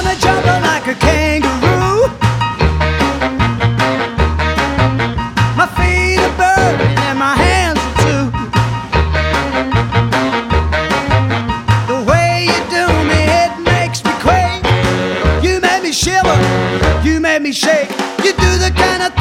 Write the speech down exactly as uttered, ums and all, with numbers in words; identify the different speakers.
Speaker 1: me jumping like a kangaroo. My feet are burning and my hands are too. The way you do me, it makes me quake. You made me shiver, you made me shake. You do the kind of